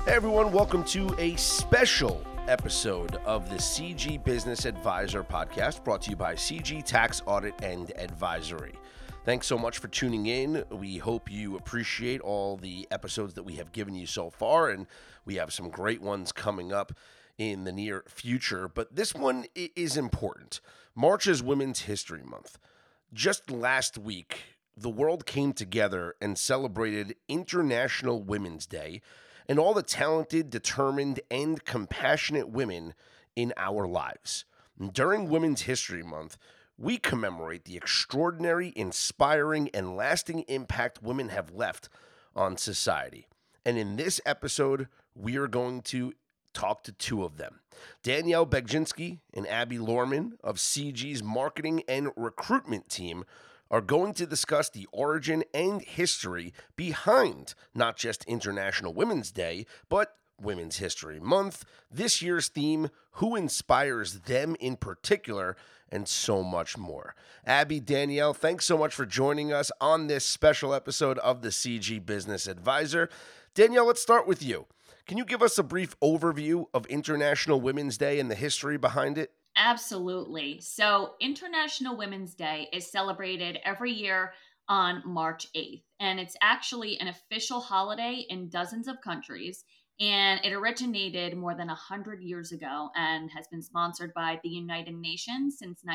Hey everyone, welcome to a special episode of the CG Business Advisor podcast brought to you by CG Tax Audit and Advisory. Thanks so much for tuning in. We hope you appreciate all the episodes that we have given you so far, and we have some great ones coming up in the near future. But this one is important. March is Women's History Month. Just last week, the world came together and celebrated International Women's Day and all the talented, determined, and compassionate women in our lives. During Women's History Month, we commemorate the extraordinary, inspiring, and lasting impact women have left on society. And in this episode, we are going to talk to two of them. Danielle Begzinski and Abby Lorman of CG's marketing and recruitment team are going to discuss the origin and history behind not just International Women's Day, but Women's History Month, this year's theme, who inspires them in particular, and so much more. Abby, Danielle, thanks so much for joining us on this special episode of the CG Business Advisor. Danielle, let's start with you. Can you give us a brief overview of International Women's Day and the history behind it? Absolutely. So, International Women's Day is celebrated every year on March 8th, and it's actually an official holiday in dozens of countries. And it originated more than 100 years ago and has been sponsored by the United Nations since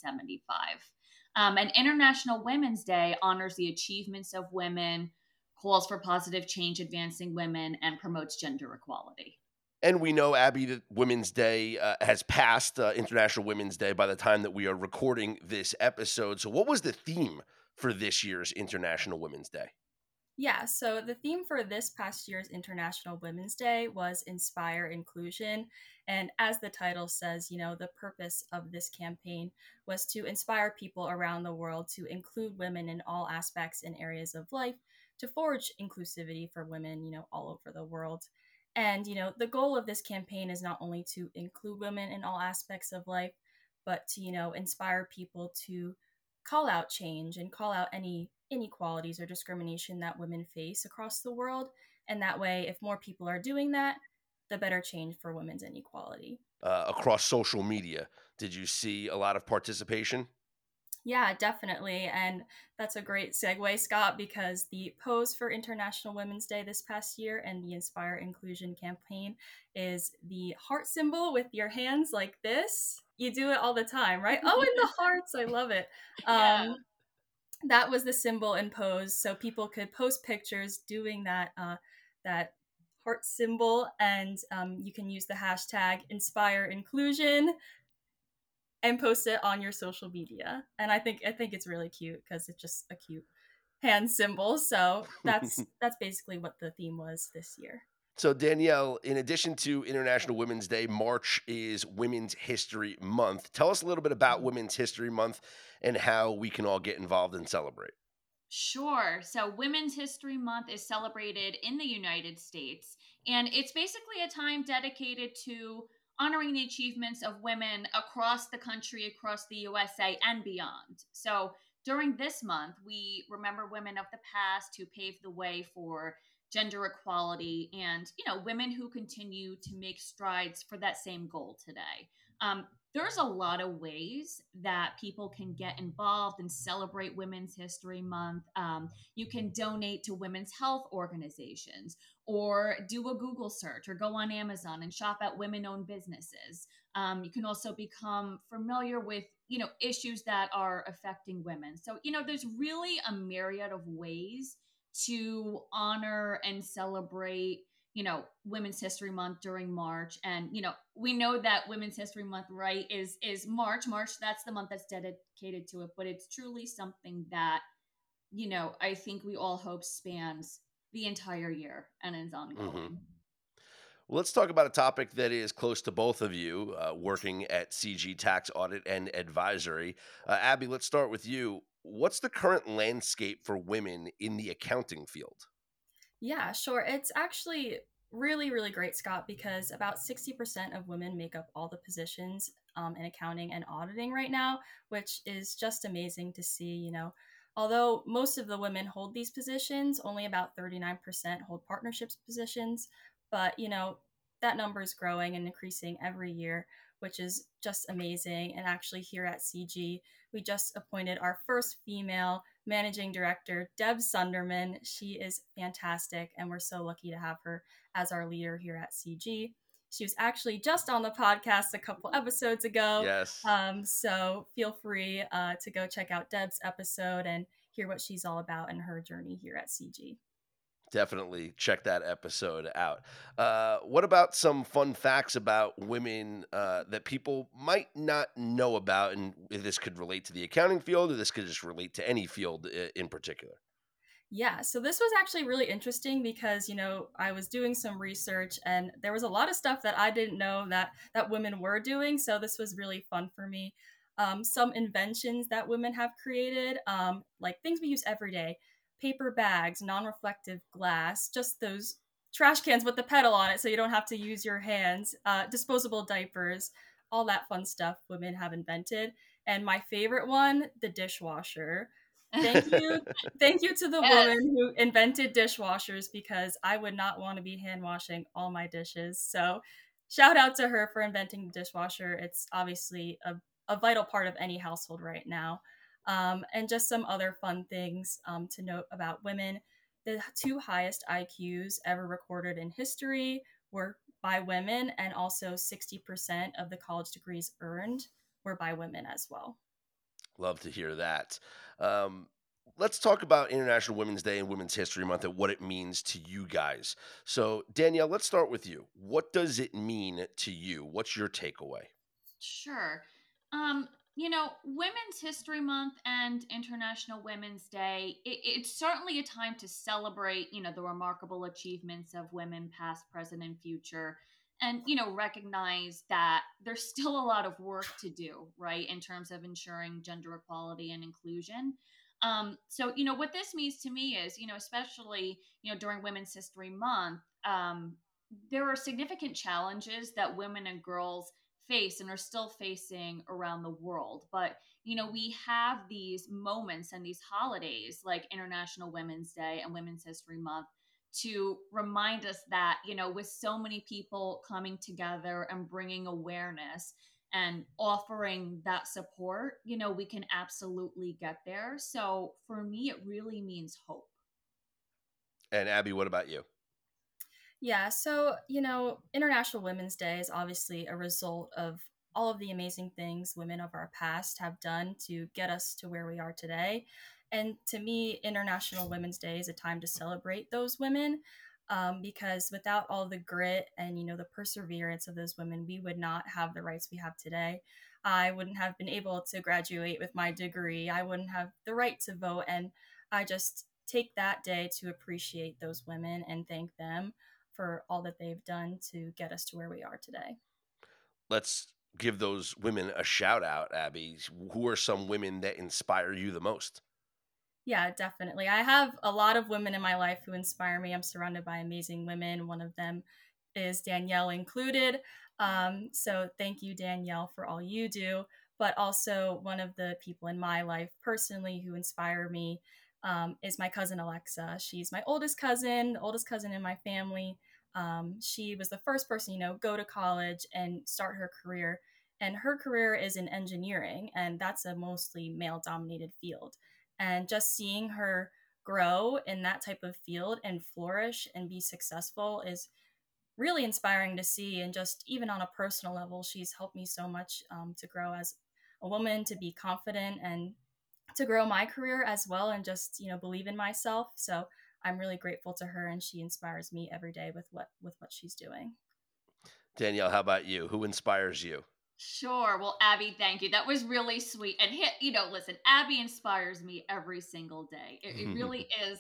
1975. And International Women's Day honors the achievements of women, calls for positive change advancing women, and promotes gender equality. And we know, Abby, that Women's Day has passed, International Women's Day, by the time that we are recording this episode. So what was the theme for this year's International Women's Day? Yeah, so the theme for this past year's International Women's Day was Inspire Inclusion. And as the title says, the purpose of this campaign was to inspire people around the world to include women in all aspects and areas of life, to forge inclusivity for women, all over the world. And, the goal of this campaign is not only to include women in all aspects of life, but to, inspire people to call out change and call out any inequalities or discrimination that women face across the world. And that way, if more people are doing that, the better change for women's inequality. Across social media, did you see a lot of participation? Yeah, definitely. And that's a great segue, Scott, because the pose for International Women's Day this past year and the Inspire Inclusion campaign is the heart symbol with your hands like this. You do it all the time, right? Oh, and the hearts. I love it. Yeah. That was the symbol and pose, so people could post pictures doing that heart symbol, and you can use the hashtag Inspire Inclusion and post it on your social media. And I think it's really cute because it's just a cute hand symbol. So that's basically what the theme was this year. So, Danielle, in addition to International Women's Day, March is Women's History Month. Tell us a little bit about Women's History Month and how we can all get involved and celebrate. Sure. So, Women's History Month is celebrated in the United States, and it's basically a time dedicated to honoring the achievements of women across the country, across the USA, and beyond. So, during this month, we remember women of the past who paved the way for gender equality and, women who continue to make strides for that same goal today. There's a lot of ways that people can get involved and celebrate Women's History Month. You can donate to women's health organizations or do a Google search or go on Amazon and shop at women owned businesses. You can also become familiar with, issues that are affecting women. So, there's really a myriad of ways to honor and celebrate Women's History Month during March. And we know that Women's History Month, right, is March. That's the month that's dedicated to it, but it's truly something that I think we all hope spans the entire year and is ongoing. Well, let's talk about a topic that is close to both of you, working at CG Tax Audit and Advisory. Abby, let's start with you. What's the current landscape for women in the accounting field? Yeah, sure. It's actually really, really great, Scott, because about 60% of women make up all the positions in accounting and auditing right now, which is just amazing to see. Although most of the women hold these positions, only about 39% hold partnerships positions. But, that number is growing and increasing every year, which is just amazing. And actually, here at CG, we just appointed our first female managing director, Deb Sunderman. She is fantastic, and we're so lucky to have her as our leader here at CG. She was actually just on the podcast a couple episodes ago. Yes. So feel free to go check out Deb's episode and hear what she's all about and her journey here at CG. Definitely check that episode out. What about some fun facts about women that people might not know about? And this could relate to the accounting field, or this could just relate to any field in particular. Yeah, so this was actually really interesting because, I was doing some research and there was a lot of stuff that I didn't know that women were doing. So this was really fun for me. Some inventions that women have created, like things we use every day, paper bags, non-reflective glass, just those trash cans with the pedal on it so you don't have to use your hands, disposable diapers, all that fun stuff women have invented. And my favorite one, the dishwasher. Thank you. Thank you to the Yes. woman who invented dishwashers because I would not want to be hand washing all my dishes. So, shout out to her for inventing the dishwasher. It's obviously a vital part of any household right now. And just some other fun things to note about women. The two highest IQs ever recorded in history were by women, and also 60% of the college degrees earned were by women as well. Love to hear that. Um, let's talk about International Women's Day and Women's History Month and what it means to you guys. So, Danielle, let's start with you. What does it mean to you? What's your takeaway? Sure. Women's History Month and International Women's Day, it's certainly a time to celebrate, the remarkable achievements of women, past, present, and future. And, recognize that there's still a lot of work to do, right, in terms of ensuring gender equality and inclusion. So, what this means to me is, especially, during Women's History Month, there are significant challenges that women and girls face and are still facing around the world. But, we have these moments and these holidays like International Women's Day and Women's History Month to remind us that, with so many people coming together and bringing awareness and offering that support, we can absolutely get there. So for me, it really means hope. And Abby, what about you? Yeah, so, International Women's Day is obviously a result of all of the amazing things women of our past have done to get us to where we are today. And to me, International Women's Day is a time to celebrate those women, because without all the grit and, the perseverance of those women, we would not have the rights we have today. I wouldn't have been able to graduate with my degree. I wouldn't have the right to vote. And I just take that day to appreciate those women and thank them for all that they've done to get us to where we are today. Let's give those women a shout out, Abby. Who are some women that inspire you the most? Yeah, definitely. I have a lot of women in my life who inspire me. I'm surrounded by amazing women. One of them is Danielle included. So thank you, Danielle, for all you do. But also, one of the people in my life personally who inspire me is my cousin Alexa. She's my oldest cousin, the oldest cousin in my family. She was the first person, go to college and start her career. And her career is in engineering, and that's a mostly male dominated field. And just seeing her grow in that type of field and flourish and be successful is really inspiring to see. And just even on a personal level, she's helped me so much to grow as a woman, to be confident, and to grow my career as well, and just believe in myself. So I'm really grateful to her, and she inspires me every day with what she's doing. Danielle, how about you? Who inspires you? Sure. Well, Abby, thank you. That was really sweet. And listen, Abby inspires me every single day. It really is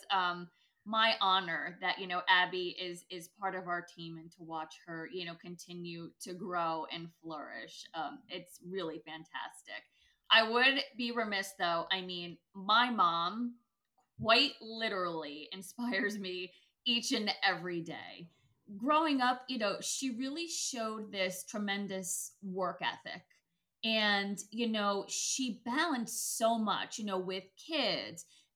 my honor that, Abby is part of our team, and to watch her, continue to grow and flourish. It's really fantastic. I would be remiss though. I mean, my mom quite literally inspires me each and every day. Growing up, she really showed this tremendous work ethic. And, she balanced so much, with kids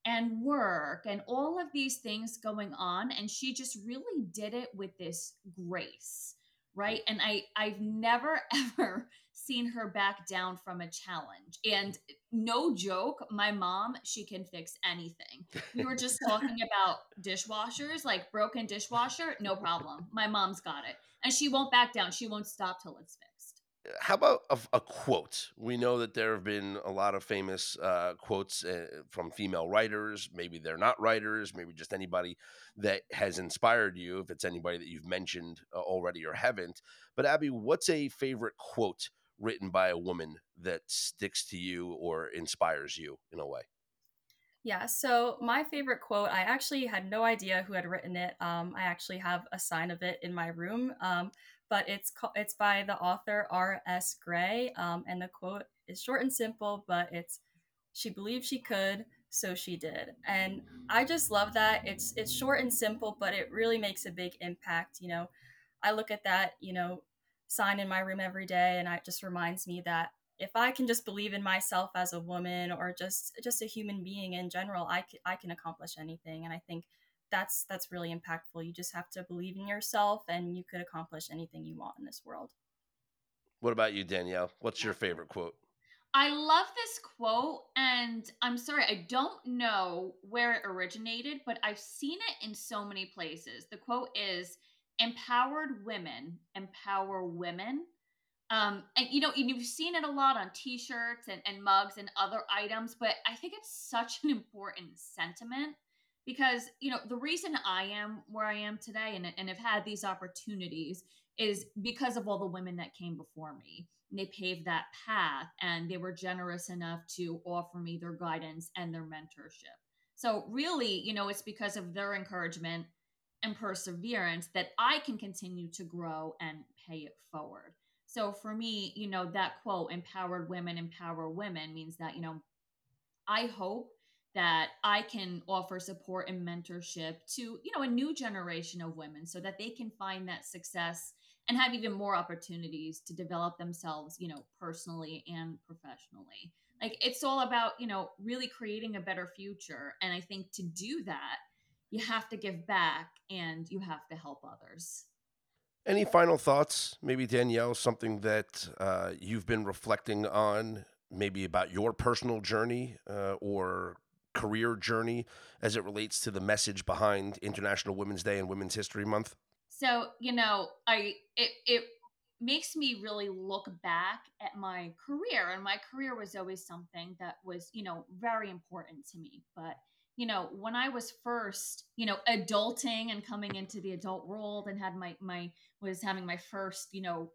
and work and all of these things going on. And she just really did it with this grace, right? And I've never ever seen her back down from a challenge. And no joke, my mom, she can fix anything. We were just talking about dishwashers, like broken dishwasher, no problem. My mom's got it. And she won't back down. She won't stop till it's fixed. How about a quote? We know that there have been a lot of famous quotes from female writers. Maybe they're not writers, maybe just anybody that has inspired you, if it's anybody that you've mentioned already or haven't. But Abby, what's a favorite quote written by a woman that sticks to you or inspires you in a way? Yeah, so my favorite quote, I actually had no idea who had written it. I actually have a sign of it in my room, but it's by the author R.S. Gray, and the quote is short and simple, but it's she believed she could, so she did, and I just love that. It's short and simple, but it really makes a big impact. I look at that sign in my room every day, and it just reminds me that if I can just believe in myself as a woman or just a human being in general, I can accomplish anything. And I think that's really impactful. You just have to believe in yourself, and you could accomplish anything you want in this world. What about you, Danielle? What's your favorite quote? I love this quote, and I'm sorry, I don't know where it originated, but I've seen it in so many places. The quote is empowered women empower women. And you've seen it a lot on t-shirts and mugs and other items, but I think it's such an important sentiment because, the reason I am where I am today and have had these opportunities is because of all the women that came before me. And they paved that path and they were generous enough to offer me their guidance and their mentorship. So really, it's because of their encouragement and perseverance that I can continue to grow and pay it forward. So for me, that quote, empowered women empower women, means that, I hope that I can offer support and mentorship to, a new generation of women so that they can find that success and have even more opportunities to develop themselves, personally and professionally. Like it's all about, really creating a better future. And I think to do that, you have to give back and you have to help others. Any final thoughts? Maybe Danielle, something that you've been reflecting on, maybe about your personal journey or career journey as it relates to the message behind International Women's Day and Women's History Month? So, it makes me really look back at my career, and my career was always something that was, very important to me. But, when I was first, adulting and coming into the adult world and had my was having my first,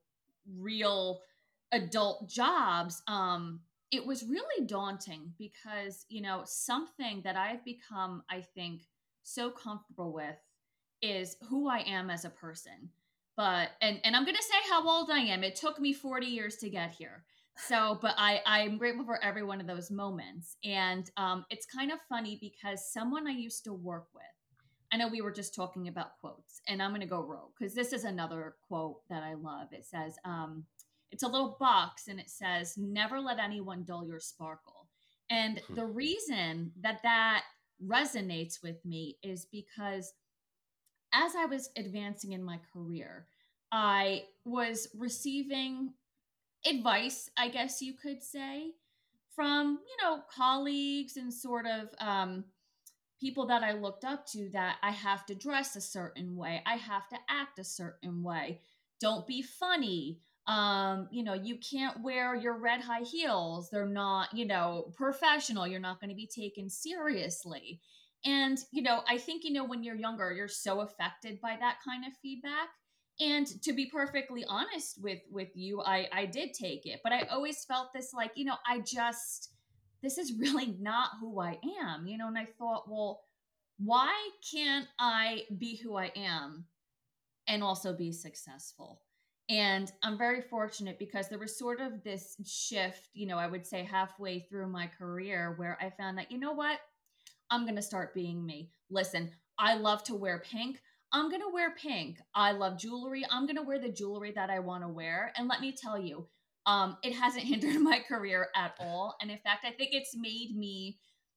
real adult jobs, it was really daunting because, something that I've become, I think, so comfortable with is who I am as a person. But and I'm gonna say how old I am. It took me 40 years to get here. So, but I'm grateful for every one of those moments. And it's kind of funny because someone I used to work with, I know we were just talking about quotes, and I'm gonna go rogue because this is another quote that I love. It says, it's a little box and it says, never let anyone dull your sparkle. And Hmm. the reason that resonates with me is because as I was advancing in my career, I was receiving advice, I guess you could say, from, colleagues and sort of people that I looked up to that I have to dress a certain way, I have to act a certain way. Don't be funny. You can't wear your red high heels. They're not, professional. You're not going to be taken seriously. And, I think, when you're younger, you're so affected by that kind of feedback. And to be perfectly honest with you, I did take it, but I always felt this like, I just this is really not who I am, and I thought, well, why can't I be who I am and also be successful? And I'm very fortunate because there was sort of this shift, I would say halfway through my career where I found that, what? I'm going to start being me. Listen, I love to wear pink. I'm going to wear pink. I love jewelry. I'm going to wear the jewelry that I want to wear. And let me tell you, it hasn't hindered my career at all. And in fact, I think it's made me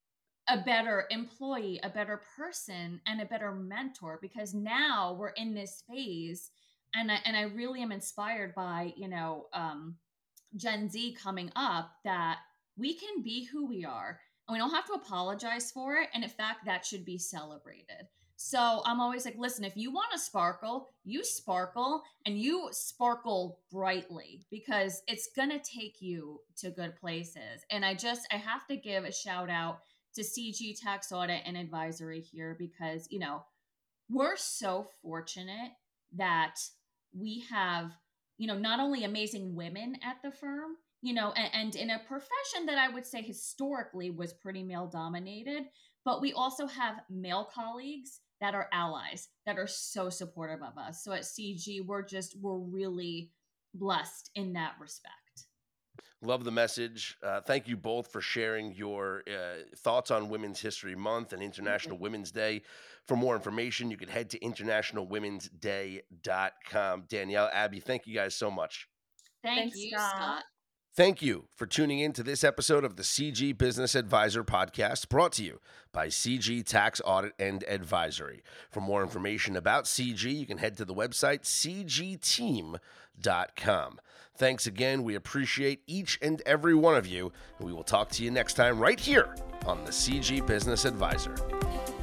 a better employee, a better person, and a better mentor, because now we're in this phase, and I really am inspired by, Gen Z coming up, that we can be who we are and we don't have to apologize for it. And in fact, that should be celebrated. So I'm always like, listen, if you want to sparkle, you sparkle, and you sparkle brightly, because it's going to take you to good places. And I have to give a shout out to CG Tax Audit and Advisory here, because, we're so fortunate that we have, not only amazing women at the firm, and in a profession that I would say historically was pretty male dominated, but we also have male colleagues that are allies, that are so supportive of us. So at CG, we're really blessed in that respect. Love the message. Thank you both for sharing your thoughts on Women's History Month and International Women's Day. For more information, you can head to internationalwomensday.com. Danielle, Abby, thank you guys so much. Thanks, Scott. Thank you for tuning in to this episode of the CG Business Advisor podcast, brought to you by CG Tax Audit and Advisory. For more information about CG, you can head to the website cgteam.com. Thanks again. We appreciate each and every one of you, and we will talk to you next time right here on the CG Business Advisor.